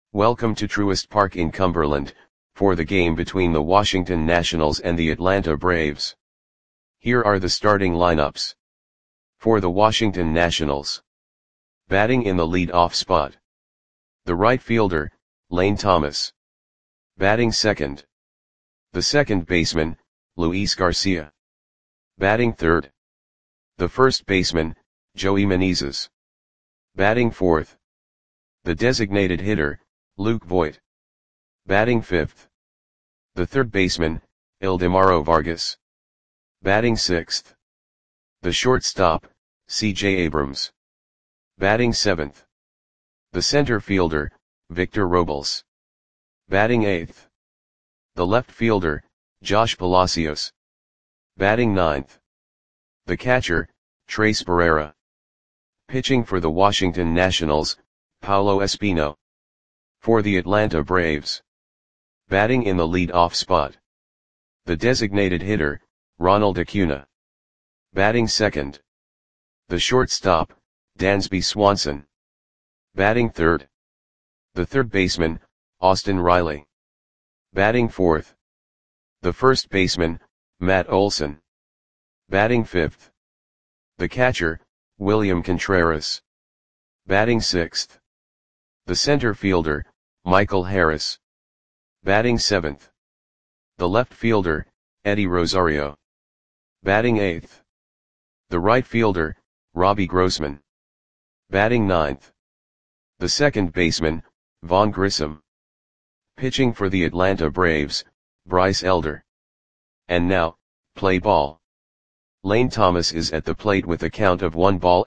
Welcome to Truist Park in Cumberland, for the game between the Washington Nationals and the Atlanta Braves. Here are the starting lineups. For the Washington Nationals. Batting in the lead-off spot. The right fielder, Lane Thomas. Batting second. The second baseman, Luis Garcia. Batting third. The first baseman, Joey Meneses. Batting fourth. The designated hitter, Luke Voit. Batting fifth. The third baseman, Ildemaro Vargas. Batting sixth. The shortstop, C.J. Abrams. Batting seventh. The center fielder, Victor Robles. Batting eighth. The left fielder, Josh Palacios. Batting ninth. The catcher, Trace Barrera. Pitching for the Washington Nationals, Paulo Espino. For the Atlanta Braves. Batting in the lead-off spot. The designated hitter, Ronald Acuna. Batting second. The shortstop, Dansby Swanson. Batting third. The third baseman, Austin Riley. Batting fourth. The first baseman, Matt Olson. Batting fifth. The catcher, William Contreras. Batting sixth. The center fielder, Michael Harris. Batting seventh. The left fielder, Eddie Rosario. Batting eighth. The right fielder, Robbie Grossman. Batting ninth. The second baseman, Vaughn Grissom. Pitching for the Atlanta Braves, Bryce Elder. And now, play ball. Lane Thomas is at the plate with a count of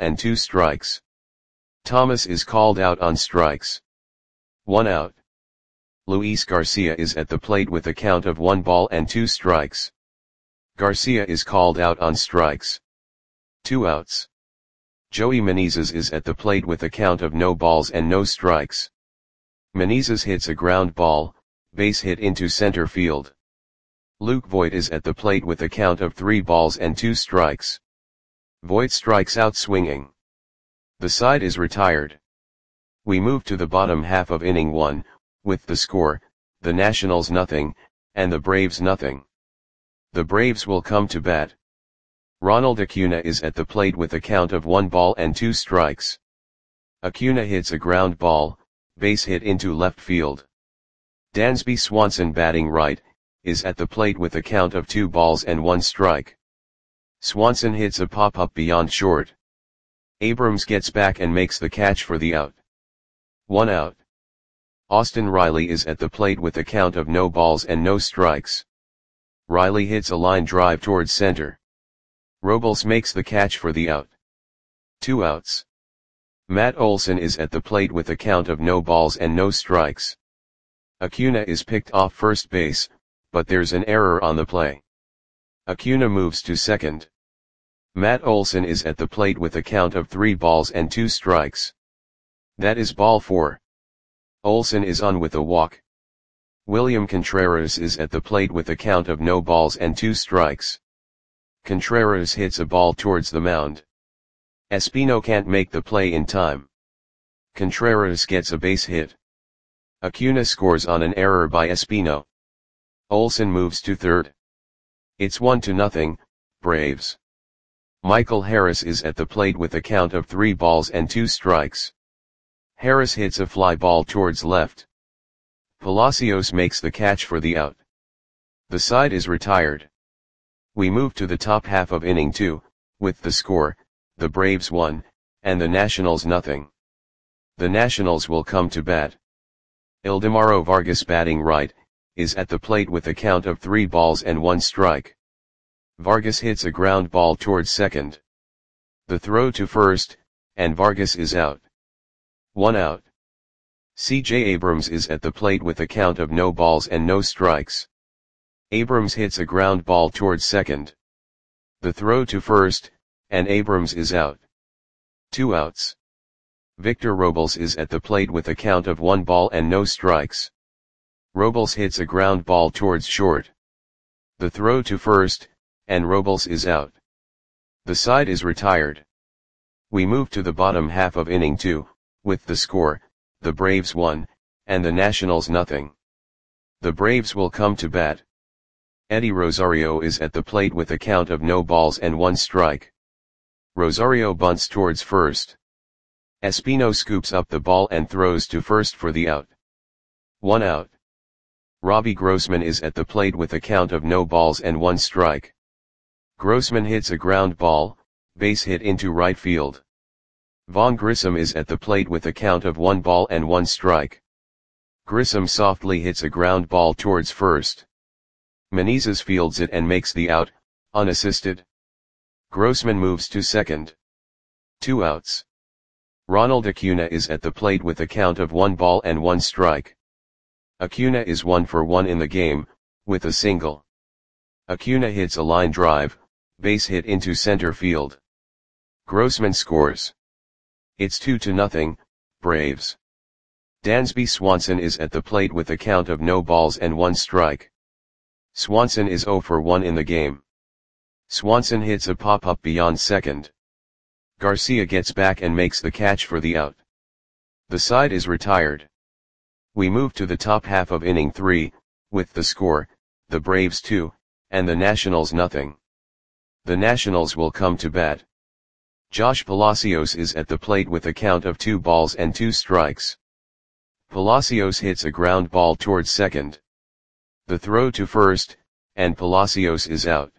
1-2 Thomas is called out on strikes. 1 out. Luis Garcia is at the plate with a count of 1-2 Garcia is called out on strikes. 2 outs. Joey Meneses is at the plate with a count of no balls and no strikes. Meneses hits a ground ball, base hit into center field. Luke Voit is at the plate with a count of 3-2. Voit strikes out swinging. The side is retired. We move to the bottom half of inning 1, with the score, the Nationals nothing, and the Braves nothing. The Braves will come to bat. Ronald Acuna is at the plate with a count of 1-2. Acuna hits a ground ball, base hit into left field. Dansby Swanson batting right, is at the plate with a count of 2-1. Swanson hits a pop-up beyond short. Abrams gets back and makes the catch for the out. 1 out. Austin Riley is at the plate with a count of no balls and no strikes. Riley hits a line drive towards center. Robles makes the catch for the out. 2 outs. Matt Olson is at the plate with a count of no balls and no strikes. Acuna is picked off first base, but there's an error on the play. Acuna moves to second. Matt Olson is at the plate with a count of 3-2. That is ball 4. Olson is on with a walk. William Contreras is at the plate with a count of no balls and 2 strikes. Contreras hits a ball towards the mound. Espino can't make the play in time. Contreras gets a base hit. Acuna scores on an error by Espino. Olson moves to third. It's 1-0, Braves. Michael Harris is at the plate with a count of 3-2. Harris hits a fly ball towards left. Palacios makes the catch for the out. The side is retired. We move to the top half of inning 2, with the score, the Braves 1, and the Nationals nothing. The Nationals will come to bat. Ildemaro Vargas batting right, is at the plate with a count of 3-1. Vargas hits a ground ball towards second. The throw to first, and Vargas is out. 1 out. C.J. Abrams is at the plate with a count of no balls and no strikes. Abrams hits a ground ball towards second. The throw to first, and Abrams is out. 2 outs. Victor Robles is at the plate with a count of 1-0. Robles hits a ground ball towards short. The throw to first, and Robles is out. The side is retired. We move to the bottom half of inning 2, with the score, the Braves 1, and the Nationals nothing. The Braves will come to bat. Eddie Rosario is at the plate with a count of no balls and 1 strike. Rosario bunts towards first. Espino scoops up the ball and throws to first for the out. 1 out. Robbie Grossman is at the plate with a count of no balls and 1 strike. Grossman hits a ground ball, base hit into right field. Vaughn Grissom is at the plate with a count of 1 ball and 1 strike. Grissom softly hits a ground ball towards first. Menezes fields it and makes the out, unassisted. Grossman moves to second. 2 outs. Ronald Acuna is at the plate with a count of 1 ball and 1 strike. Acuna is 1 for 1 in the game, with a single. Acuna hits a line drive, base hit into center field. Grossman scores. It's 2-0, Braves. Dansby Swanson is at the plate with a count of no balls and 1 strike. Swanson is 0 for 1 in the game. Swanson hits a pop-up beyond second. Garcia gets back and makes the catch for the out. The side is retired. We move to the top half of inning 3, with the score, the Braves 2, and the Nationals nothing. The Nationals will come to bat. Josh Palacios is at the plate with a count of 2 balls and 2 strikes. Palacios hits a ground ball towards second. The throw to first, and Palacios is out.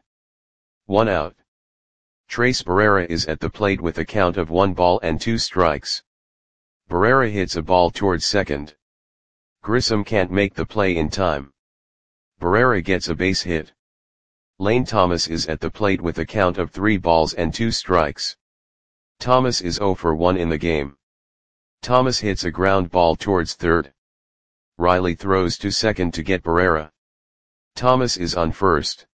1 out. Trace Barrera is at the plate with a count of 1 ball and 2 strikes. Barrera hits a ball towards second. Grissom can't make the play in time. Barrera gets a base hit. Lane Thomas is at the plate with a count of 3 balls and 2 strikes. Thomas is 0 for 1 in the game. Thomas hits a ground ball towards third. Riley throws to second to get Barrera. Thomas is on first.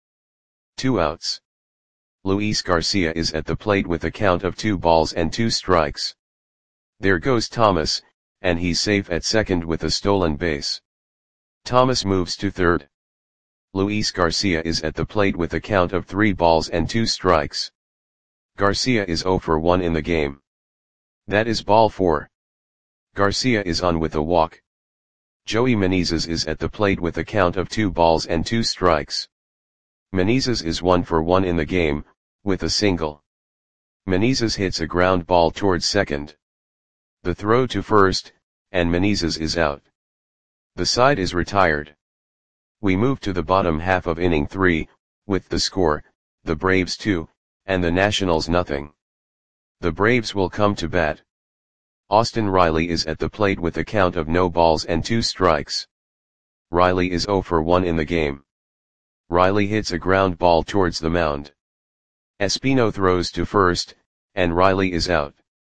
2 outs. Luis Garcia is at the plate with a count of 2 balls and 2 strikes. There goes Thomas, and he's safe at second with a stolen base. Thomas moves to third. Luis Garcia is at the plate with a count of 3 balls and 2 strikes. Garcia is 0 for 1 in the game. That is ball 4. Garcia is on with a walk. Joey Menezes is at the plate with a count of 2 balls and 2 strikes. Menezes is 1 for 1 in the game, with a single. Menezes hits a ground ball towards second. The throw to first, and Menezes is out. The side is retired. We move to the bottom half of inning 3, with the score, the Braves 2, and the Nationals nothing. The Braves will come to bat. Austin Riley is at the plate with a count of no balls and 2 strikes. Riley is 0 for 1 in the game. Riley hits a ground ball towards the mound. Espino throws to first, and Riley is out.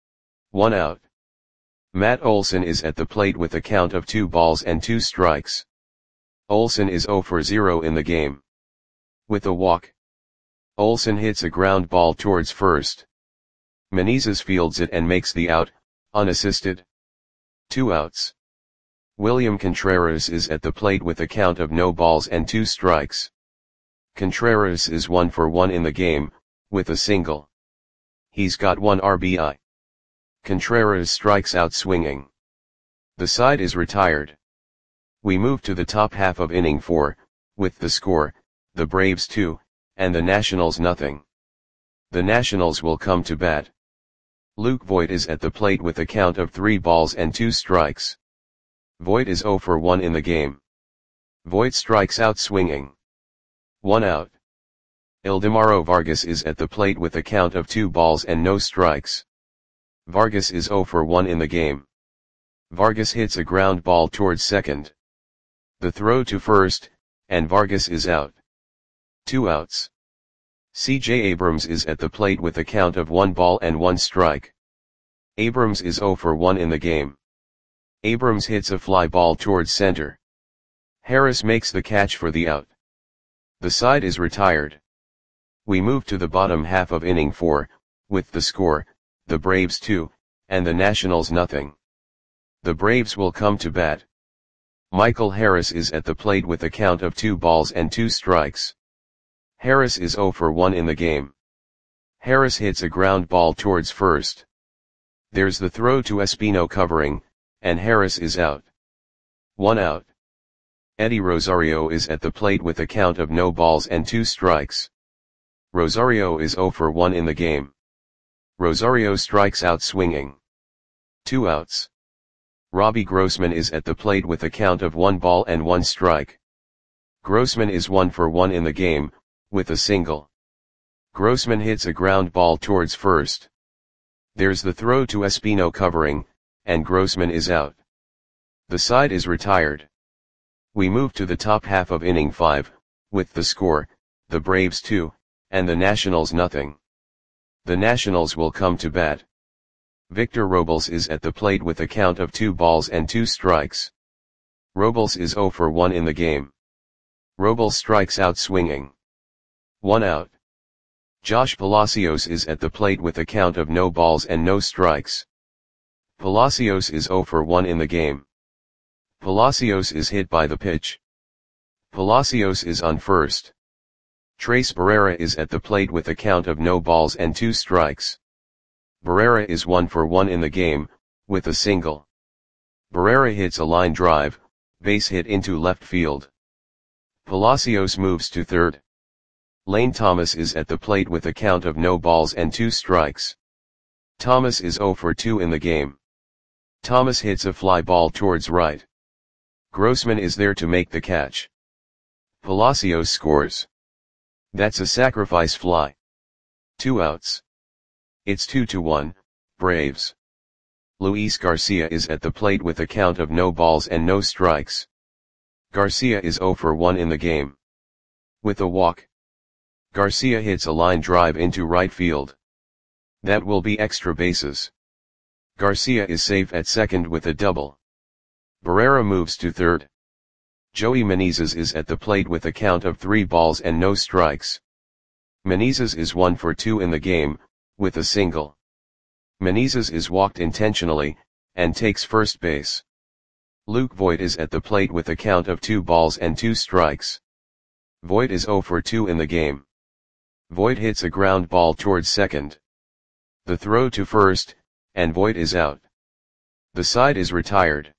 1 out. Matt Olson is at the plate with a count of 2 balls and 2 strikes. Olson is 0 for 0 in the game. With a walk. Olson hits a ground ball towards first. Menezes fields it and makes the out, unassisted. 2 outs. William Contreras is at the plate with a count of no balls and 2 strikes. Contreras is 1 for 1 in the game, with a single. He's got 1 RBI. Contreras strikes out swinging. The side is retired. We move to the top half of inning 4, with the score, the Braves 2, and the Nationals nothing. The Nationals will come to bat. Luke Voit is at the plate with a count of 3 balls and 2 strikes. Voit is 0 for 1 in the game. Voit strikes out swinging. 1 out. Ildemaro Vargas is at the plate with a count of 2 balls and no strikes. Vargas is 0 for 1 in the game. Vargas hits a ground ball towards second. The throw to first, and Vargas is out. 2 outs. C.J. Abrams is at the plate with a count of 1 ball and 1 strike. Abrams is 0 for 1 in the game. Abrams hits a fly ball towards center. Harris makes the catch for the out. The side is retired. We move to the bottom half of inning 4, with the score, the Braves 2, and the Nationals nothing. The Braves will come to bat. Michael Harris is at the plate with a count of 2 balls and 2 strikes. Harris is 0 for 1 in the game. Harris hits a ground ball towards first. There's the throw to Espino covering, and Harris is out. 1 out. Eddie Rosario is at the plate with a count of no balls and 2 strikes. Rosario is 0 for 1 in the game. Rosario strikes out swinging. 2 outs. Robbie Grossman is at the plate with a count of 1 ball and 1 strike. Grossman is 1 for 1 in the game, with a single. Grossman hits a ground ball towards first. There's the throw to Espino covering, and Grossman is out. The side is retired. We move to the top half of inning 5, with the score, the Braves 2, and the Nationals nothing. The Nationals will come to bat. Victor Robles is at the plate with a count of 2 balls and 2 strikes. Robles is 0 for 1 in the game. Robles strikes out swinging. 1 out. Josh Palacios is at the plate with a count of no balls and no strikes. Palacios is 0 for 1 in the game. Palacios is hit by the pitch. Palacios is on first. Trace Barrera is at the plate with a count of no balls and 2 strikes. Barrera is 1 for 1 in the game, with a single. Barrera hits a line drive, base hit into left field. Palacios moves to third. Lane Thomas is at the plate with a count of no balls and 2 strikes. Thomas is 0 for 2 in the game. Thomas hits a fly ball towards right. Grossman is there to make the catch. Palacios scores. That's a sacrifice fly. 2 outs. It's 2-1, Braves. Luis Garcia is at the plate with a count of no balls and no strikes. Garcia is 0 for 1 in the game. With a walk. Garcia hits a line drive into right field. That will be extra bases. Garcia is safe at second with a double. Barrera moves to third. Joey Menezes is at the plate with a count of 3 balls and no strikes. Menezes is 1 for 2 in the game, with a single. Menezes is walked intentionally, and takes first base. Luke Voit is at the plate with a count of 2 balls and 2 strikes. Voit is 0 for 2 in the game. Voit hits a ground ball towards second. The throw to first, and Voit is out. The side is retired.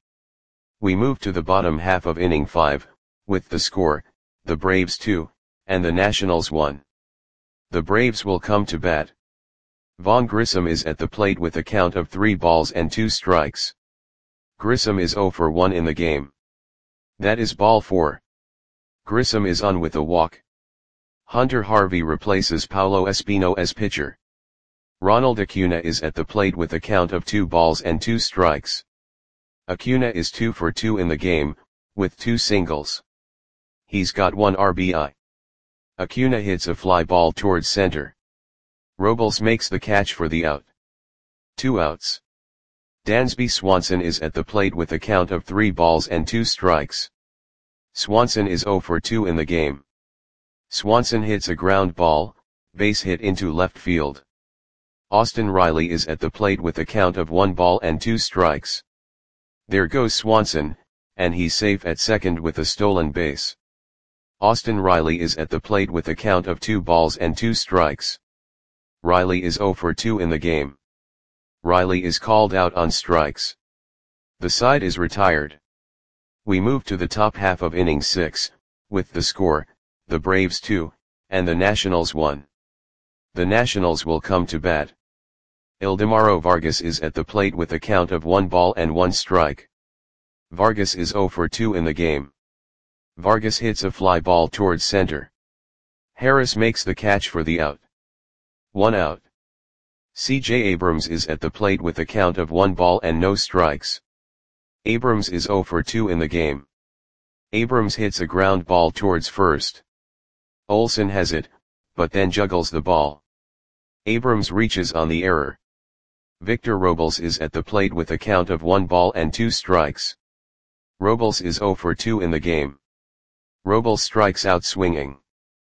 We move to the bottom half of inning 5, with the score, the Braves 2, and the Nationals 1. The Braves will come to bat. Vaughn Grissom is at the plate with a count of 3 balls and 2 strikes. Grissom is 0 for 1 in the game. That is ball 4. Grissom is on with a walk. Hunter Harvey replaces Paulo Espino as pitcher. Ronald Acuna is at the plate with a count of 2 balls and 2 strikes. Acuna is 2 for 2 in the game, with 2 singles. He's got 1 RBI. Acuna hits a fly ball towards center. Robles makes the catch for the out. 2 outs. Dansby Swanson is at the plate with a count of 3 balls and 2 strikes. Swanson is 0 for 2 in the game. Swanson hits a ground ball, base hit into left field. Austin Riley is at the plate with a count of 1 ball and 2 strikes. There goes Swanson, and he's safe at second with a stolen base. Austin Riley is at the plate with a count of 2 balls and 2 strikes. Riley is 0 for 2 in the game. Riley is called out on strikes. The side is retired. We move to the top half of inning 6, with the score, the Braves 2, and the Nationals 1. The Nationals will come to bat. Ildemaro Vargas is at the plate with a count of 1 ball and 1 strike. Vargas is 0 for 2 in the game. Vargas hits a fly ball towards center. Harris makes the catch for the out. 1 out. C.J. Abrams is at the plate with a count of 1 ball and no strikes. Abrams is 0 for 2 in the game. Abrams hits a ground ball towards first. Olsen has it, but then juggles the ball. Abrams reaches on the error. Victor Robles is at the plate with a count of 1 ball and 2 strikes. Robles is 0 for 2 in the game. Robles strikes out swinging.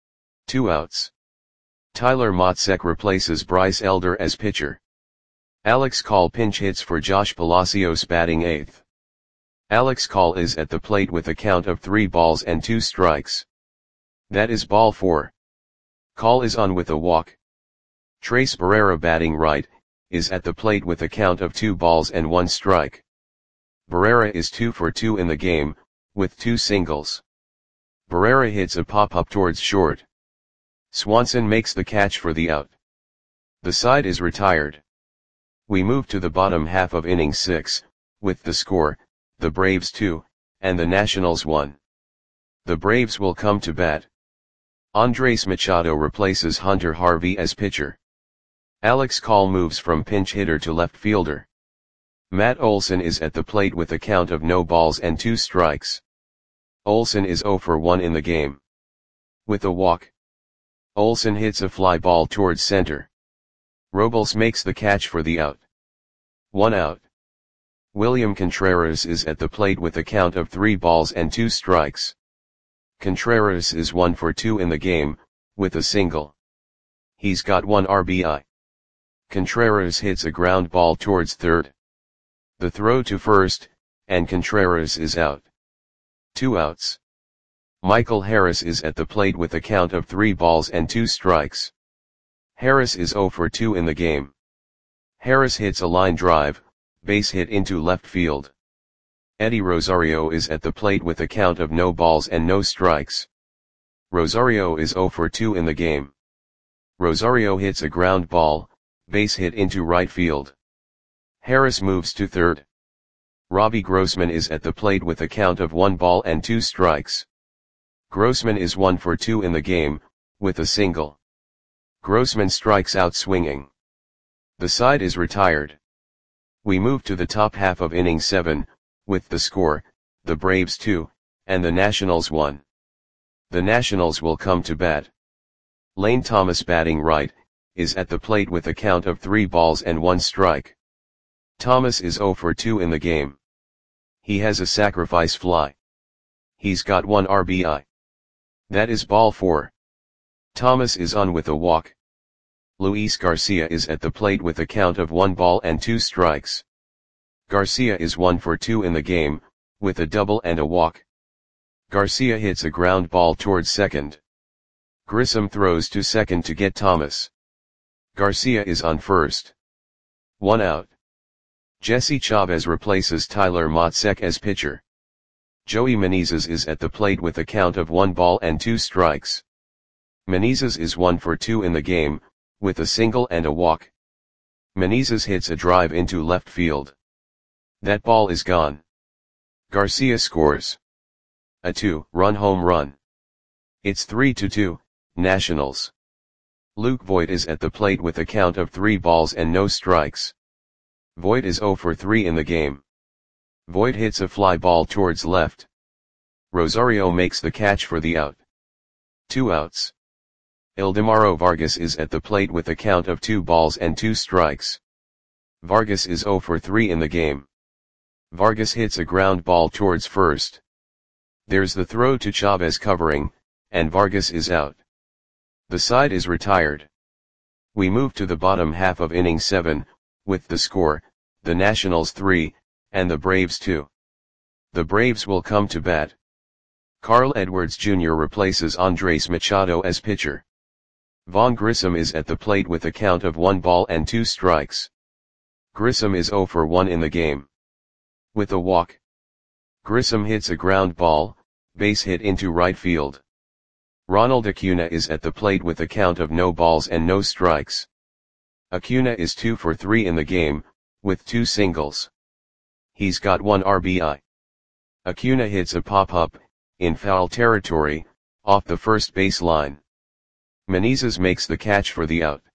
2 outs. Tyler Matzek replaces Bryce Elder as pitcher. Alex Call pinch hits for Josh Palacios batting 8th. Alex Call is at the plate with a count of 3 balls and 2 strikes. That is ball 4. Call is on with a walk. Trace Barrera batting right, is at the plate with a count of 2 balls and 1 strike. Barrera is 2 for 2 in the game, with 2 singles. Barrera hits a pop-up towards short. Swanson makes the catch for the out. The side is retired. We move to the bottom half of inning 6, with the score, the Braves 2, and the Nationals 1. The Braves will come to bat. Andres Machado replaces Hunter Harvey as pitcher. Alex Call moves from pinch hitter to left fielder. Matt Olson is at the plate with a count of no balls and 2 strikes. Olson is 0 for 1 in the game. With a walk, Olson hits a fly ball towards center. Robles makes the catch for the out. 1 out. William Contreras is at the plate with a count of 3 balls and 2 strikes. Contreras is 1 for 2 in the game, with a single. He's got 1 RBI. Contreras hits a ground ball towards third. The throw to first, and Contreras is out. 2 outs. Michael Harris is at the plate with a count of 3 balls and 2 strikes. Harris is 0 for 2 in the game. Harris hits a line drive, base hit into left field. Eddie Rosario is at the plate with a count of no balls and no strikes. Rosario is 0 for 2 in the game. Rosario hits a ground ball, base hit into right field. Harris moves to third. Robbie Grossman is at the plate with a count of 1 ball and 2 strikes. Grossman is 1 for 2 in the game, with a single. Grossman strikes out swinging. The side is retired. We move to the top half of inning 7, with the score, the Braves 2, and the Nationals 1. The Nationals will come to bat. Lane Thomas, batting right, is at the plate with a count of 3 balls and 1 strike. Thomas is 0 for 2 in the game. He has a sacrifice fly. He's got 1 RBI. That is ball 4. Thomas is on with a walk. Luis Garcia is at the plate with a count of 1 ball and 2 strikes. Garcia is 1 for 2 in the game, with a double and a walk. Garcia hits a ground ball towards second. Grissom throws to second to get Thomas. Garcia is on first. 1 out. Jesse Chavez replaces Tyler Matzek as pitcher. Joey Menezes is at the plate with a count of 1 ball and 2 strikes. Menezes is 1 for 2 in the game, with a single and a walk. Menezes hits a drive into left field. That ball is gone. Garcia scores a 2-run home run. It's 3-2, Nationals. Luke Voit is at the plate with a count of 3 balls and no strikes. Voit is 0 for 3 in the game. Voit hits a fly ball towards left. Rosario makes the catch for the out. 2 outs. Ildemaro Vargas is at the plate with a count of 2 balls and 2 strikes. Vargas is 0 for 3 in the game. Vargas hits a ground ball towards first. There's the throw to Chavez covering, and Vargas is out. The side is retired. We move to the bottom half of inning 7, with the score, the Nationals 3, and the Braves 2. The Braves will come to bat. Carl Edwards Jr. replaces Andres Machado as pitcher. Vaughn Grissom is at the plate with a count of 1 ball and 2 strikes. Grissom is 0 for 1 in the game. With a walk, Grissom hits a ground ball, base hit into right field. Ronald Acuna is at the plate with a count of no balls and no strikes. Acuna is 2 for 3 in the game, with 2 singles. He's got 1 RBI. Acuna hits a pop-up, in foul territory, off the first base line. Menezes makes the catch for the out.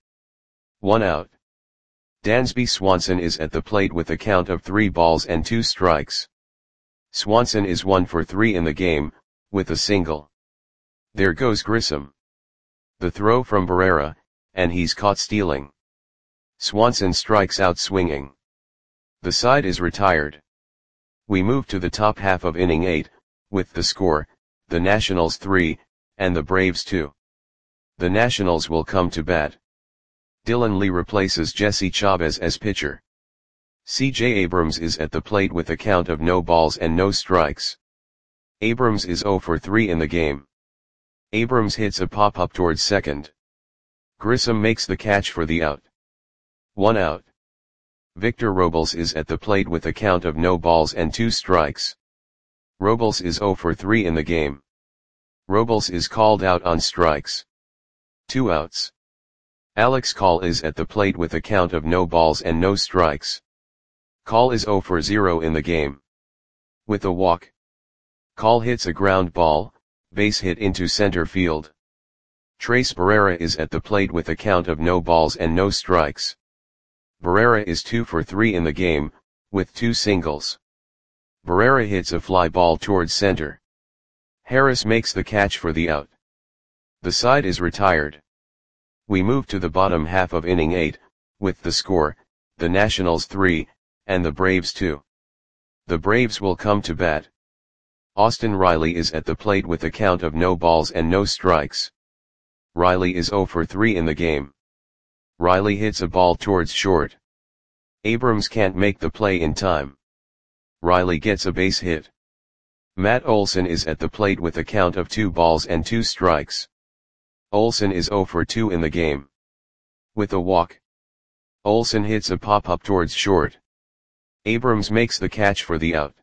1 out. Dansby Swanson is at the plate with a count of 3 balls and 2 strikes. Swanson is 1 for 3 in the game, with a single. There goes Grissom. The throw from Barrera, and he's caught stealing. Swanson strikes out swinging. The side is retired. We move to the top half of inning 8, with the score, the Nationals 3, and the Braves 2. The Nationals will come to bat. Dylan Lee replaces Jesse Chavez as pitcher. C.J. Abrams is at the plate with a count of no balls and no strikes. Abrams is 0 for 3 in the game. Abrams hits a pop-up towards second. Grissom makes the catch for the out. 1 out. Victor Robles is at the plate with a count of no balls and 2 strikes. Robles is 0 for 3 in the game. Robles is called out on strikes. 2 outs. Alex Call is at the plate with a count of no balls and no strikes. Call is 0 for 0 in the game. With a walk. Call hits a ground ball, base hit into center field. Trace Barrera is at the plate with a count of no balls and no strikes. Barrera is 2 for 3 in the game, with 2 singles. Barrera hits a fly ball towards center. Harris makes the catch for the out. The side is retired. We move to the bottom half of inning 8, with the score, the Nationals 3, and the Braves 2. The Braves will come to bat. Austin Riley is at the plate with a count of no balls and no strikes. Riley is 0 for 3 in the game. Riley hits a ball towards short. Abrams can't make the play in time. Riley gets a base hit. Matt Olson is at the plate with a count of 2 balls and 2 strikes. Olson is 0 for 2 in the game. With a walk. Olson hits a pop-up towards short. Abrams makes the catch for the out.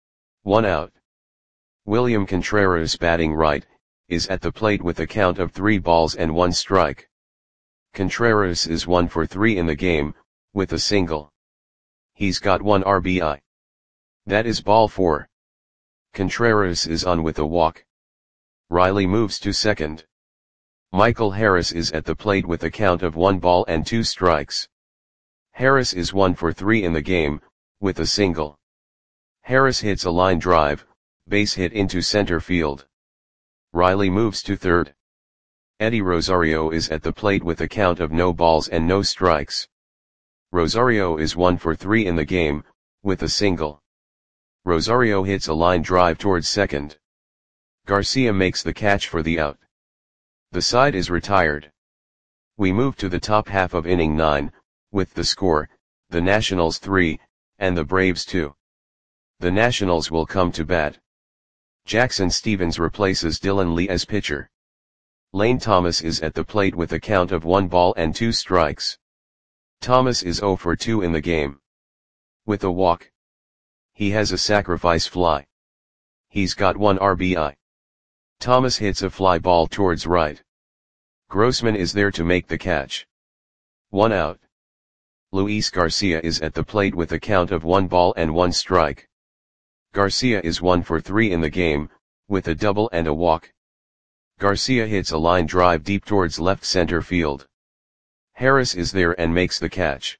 1 out. William Contreras, batting right, is at the plate with a count of 3 balls and 1 strike. Contreras is 1 for 3 in the game, with a single. He's got 1 RBI. That is ball 4. Contreras is on with a walk. Riley moves to second. Michael Harris is at the plate with a count of 1 ball and 2 strikes. Harris is 1 for 3 in the game, with a single. Harris hits a line drive, base hit into center field. Riley moves to third. Eddie Rosario is at the plate with a count of no balls and no strikes. Rosario is 1 for 3 in the game, with a single. Rosario hits a line drive towards second. Garcia makes the catch for the out. The side is retired. We move to the top half of inning 9, with the score, the Nationals 3, and the Braves 2. The Nationals will come to bat. Jackson Stevens replaces Dylan Lee as pitcher. Lane Thomas is at the plate with a count of 1 ball and 2 strikes. Thomas is 0 for 2 in the game. With a walk. He has a sacrifice fly. He's got 1 RBI. Thomas hits a fly ball towards right. Grossman is there to make the catch. 1 out. Luis Garcia is at the plate with a count of 1 ball and 1 strike. Garcia is 1 for 3 in the game, with a double and a walk. Garcia hits a line drive deep towards left center field. Harris is there and makes the catch.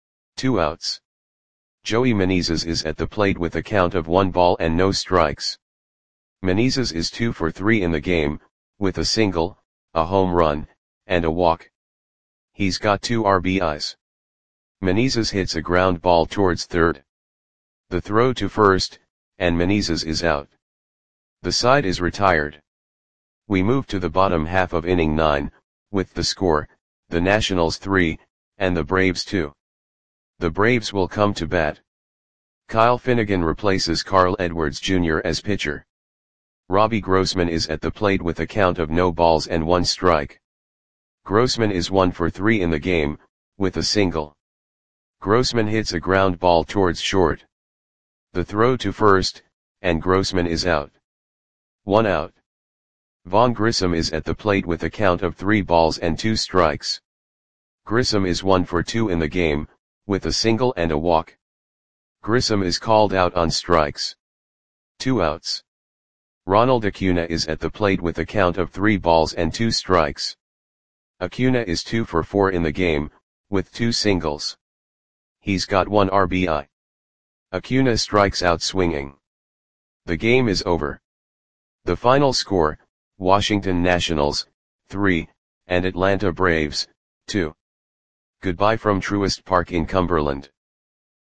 2 outs. Joey Menezes is at the plate with a count of 1 ball and no strikes. Menezes is 2 for 3 in the game, with a single, a home run, and a walk. He's got 2 RBIs. Menezes hits a ground ball towards third. The throw to first, and Menezes is out. The side is retired. We move to the bottom half of inning 9, with the score, the Nationals 3, and the Braves 2. The Braves will come to bat. Kyle Finnegan replaces Carl Edwards Jr. as pitcher. Robbie Grossman is at the plate with a count of no balls and 1 strike. Grossman is 1 for 3 in the game, with a single. Grossman hits a ground ball towards short. The throw to first, and Grossman is out. 1 out. Vaughn Grissom is at the plate with a count of 3 balls and 2 strikes. Grissom is 1 for 2 in the game, with a single and a walk. Grissom is called out on strikes. 2 outs. Ronald Acuna is at the plate with a count of 3 balls and 2 strikes. Acuna is 2 for 4 in the game, with 2 singles. He's got 1 RBI. Acuna strikes out swinging. The game is over. The final score, Washington Nationals, 3, and Atlanta Braves, 2. Goodbye from Truist Park in Cumberland.